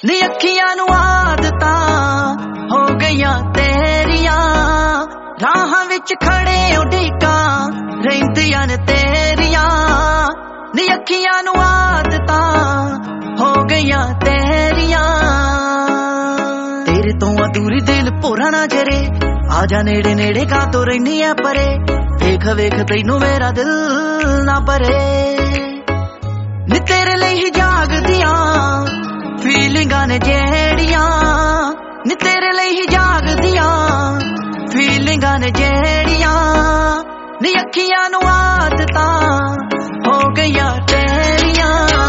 नी अखियां नू आदतां हो गईयां तेरियां, राहां विच खड़े उडीकां रहिंदियां ने तेरियां। नी अखियां नू आदतां हो गईयां तेरियां, तेरे तो दूरी दिल भोरा ना जरे, आजा नेड़े नेड़े का तो रहनी है परे, वेख वेख तैनू मेरा दिल ना भरे। नी तेरे लिए ही जागदियां फीलिंगां ने जेड़ियां, नी तेरे लिए ही जागदियां फीलिंगां ने जेड़ियां। नी अखियां नू आदतां हो गईयां तेरियां।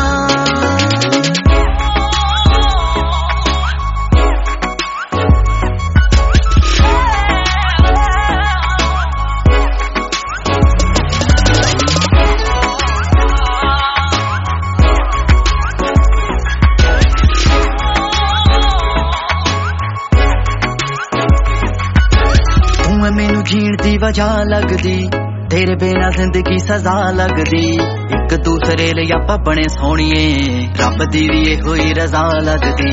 मैनू जीण दी वजह लगदी, तेरे बिना जिंदगी सजा लगदी। एक दूसरे लिए आपां बने सोहणीए, रब दी भी इहो ही रजा लगदी।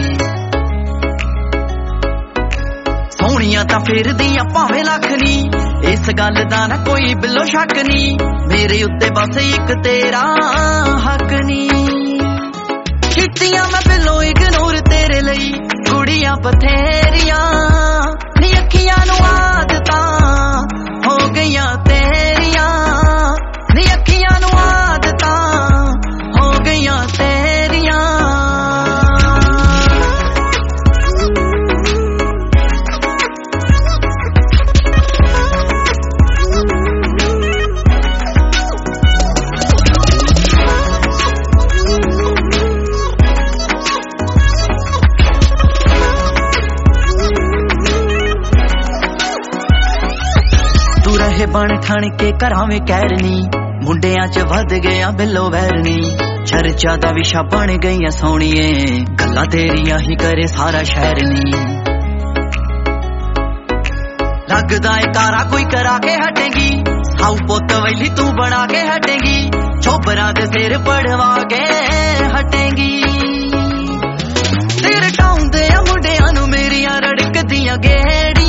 सोहणियां तां फिरदियां भावें लख नी, इस गल दा ना कोई बिल्लो शक नी, मेरे उत्ते बस एक तेरा हक नी। कीतियां मैं बिल्लो इग्नोर तेरे लई कुड़ियां बथेरियां। नी अखियां नू आदतां हो गईयां तेरियां, नी अखियां नू आदतां हो गईयां तेरियां। रहे बन ठण के घरां में कैरनी, मुंडियां च वध गया बिल्लो वैरनी। चर्चा दा विशा बन गईयां सोहणीए, गल्लां तेरियां ही करे सारा शहर नी। लगदा है कारा कोई करा के हटेगी, साऊ पुत वैली तू बना के हटेगी, चोबरां दे सिर पड़वा के हटेगी। तेरे टाउन दे मुंडियां नू मेरियां रड़कदियां गेड़ी,